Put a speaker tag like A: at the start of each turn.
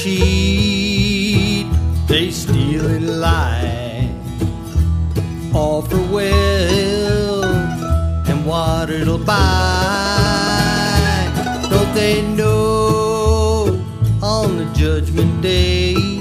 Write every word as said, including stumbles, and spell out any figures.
A: cheat, they steal and lie, all for wealth and what it'll buy. Don't they know on the judgment day